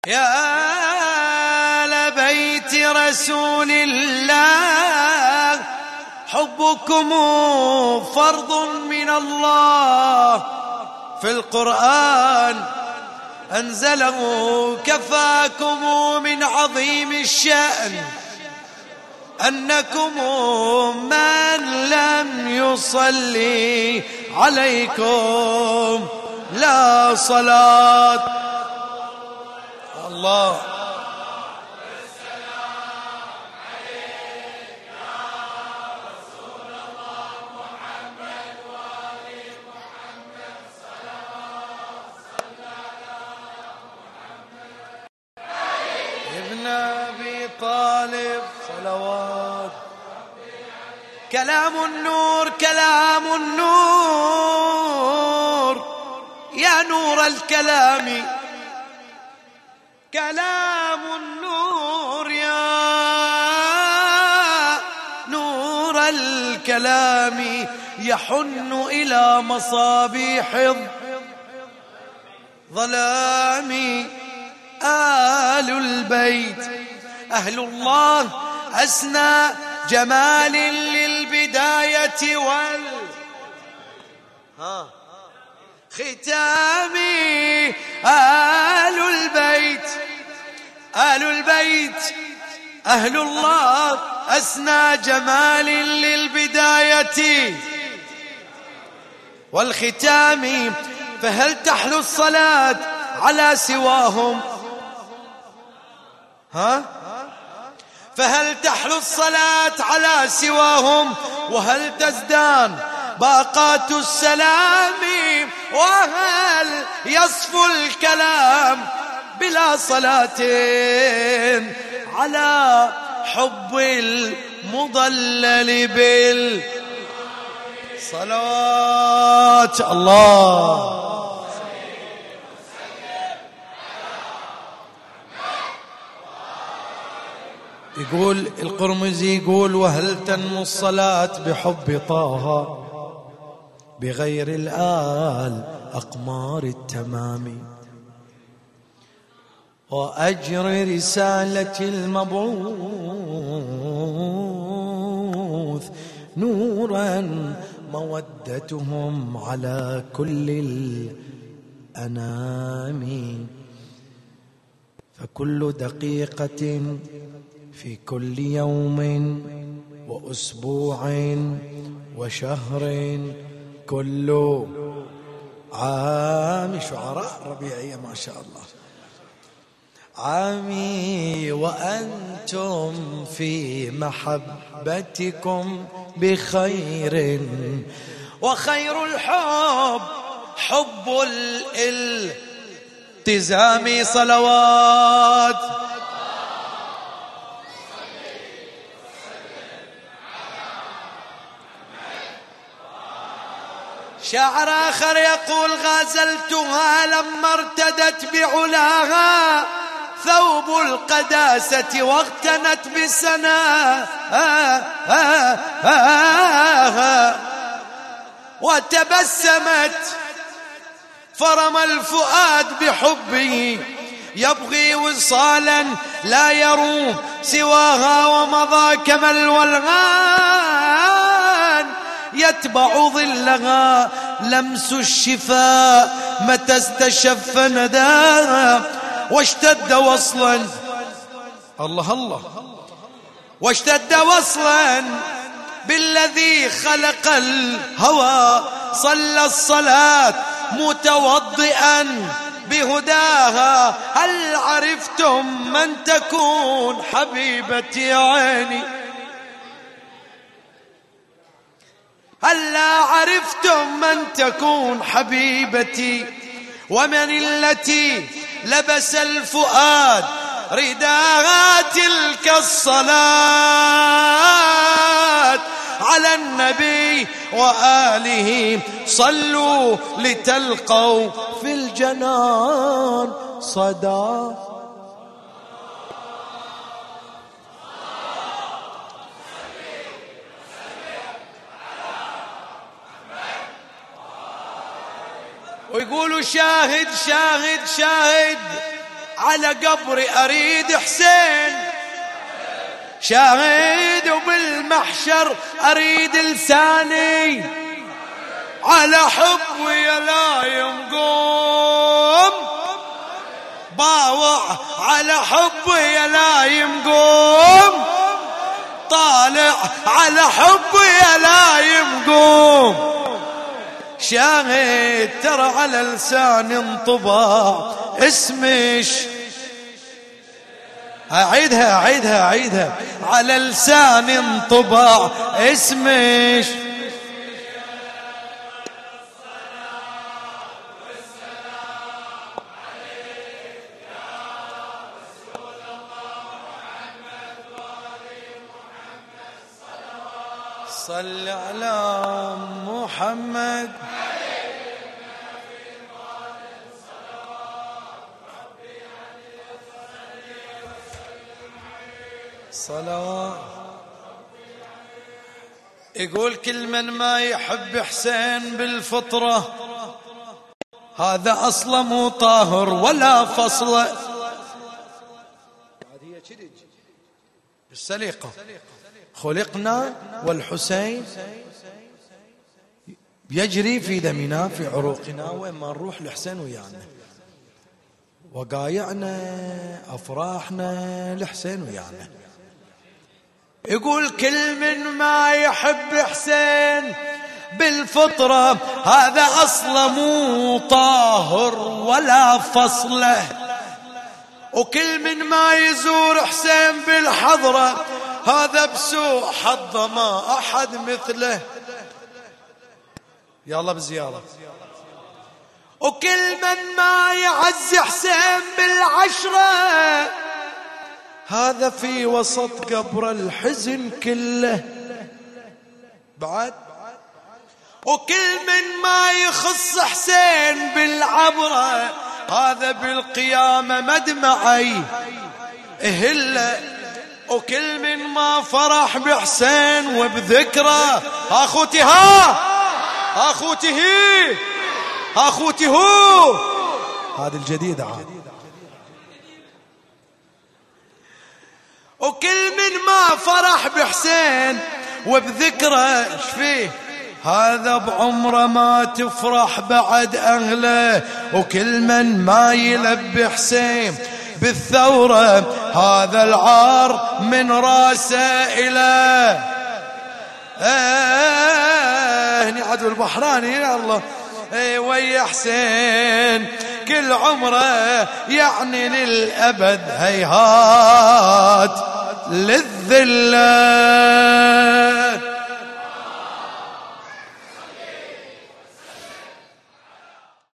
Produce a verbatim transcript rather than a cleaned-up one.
يا آل بيت رسول الله حبكم فرض من الله في القرآن أنزله كفاكم من عظيم الشأن أنكم من لم يصلي عليكم لا صلاة. الله السلام عليك يا رسول الله محمد وآل محمد صلوات صلى على محمد ابن أبي طالب صلوات. كلام النور كلام النور يا نور الكلام كلام النور يا نور الكلام يحن إلى مصابيح الظلام. آل البيت أهل الله أسنى جمال للبداية وال ها ختامي. آل البيت آل البيت أهل الله أسنى جمال للبداية والختام. فهل تحلو الصلاة على سواهم ها فهل تحلو الصلاة على سواهم وهل تزدان باقات السلام وهل يصفو الكلام بلا صلاة على حب المضلل بالصلاة. الله يقول القرمزي يقول وهل تنمو الصلاة بحب طه بغير الآل أقمار التمام وأجر رسالة المبعوث نورا مودتهم على كل الأنام. فكل دقيقة في كل يوم وأسبوع وشهر كل عام. شعراء ربيعية ما شاء الله. عامي وأنتم في محبتكم بخير وخير الحب حب الالتزام. صلوات شاعر آخر يقول غازلتها لما ارتدت بعلاها ثوب القداسة واغتنت بسناها وتبسمت فرمى الفؤاد بحبه يبغي وصالا لا يروم سواها ومضى كما الولغان يتبع ظلها لمس الشفاء متى استشف نداها واشتد وصلا. الله الله واشتد وصلا بالذي خلق الهوى صلى الصلاة متوضئا بهداها. هل عرفتم من تكون حبيبتي عيني هل لا عرفتم من تكون حبيبتي ومن التي لبس الفؤاد رداء تلك الصلاة على النبي وآله صلوا لتلقوا في الجنان صدى. ويقولوا شاهد شاهد شاهد على قبري أريد حسين، شاهد وبالمحشر أريد لساني على حبي لا يمقوم، باوع على حبي لا يمقوم، طالع على حبي لا يمقوم، شاهد ترى على لساني انطباع اسمش. أعيدها أعيدها أعيدها على لساني انطباع اسمش. صل على محمد. صلوات. يقول كل من ما يحب حسين بالفطرة هذا أصلا مو طاهر ولا فصله. بالسليقة خلقنا والحسين يجري في دمنا في عروقنا، وين ما نروح الحسين ويانا، وقايعنا أفراحنا الحسين ويانا. يقول كل من ما يحب حسين بالفطرة هذا أصلا مو طاهر ولا فصله، وكل من ما يزور حسين بالحضرة هذا بسوء حظ ما أحد مثله. يلا بزيارة. وكل من ما يعز حسين بالعشرة هذا في وسط قبر الحزن كله بعد. وكل من ما يخص حسين بالعبرة هذا بالقيامة مدمعي اهله. وكل من ما فرح بحسين وبذكره اخوتي ها اخوتي هي اخوتي هو، هذا الجديد عاد. وكل من ما فرح بحسين وبذكره ايش فيه هذا بعمره ما تفرح بعد اهله. وكل من ما يلبي حسين بالثورة هذا العار من راسه إلى آه هني عدو البحراني يا الله. اي ويا حسين كل عمره يعني للأبد هيهات للذلة.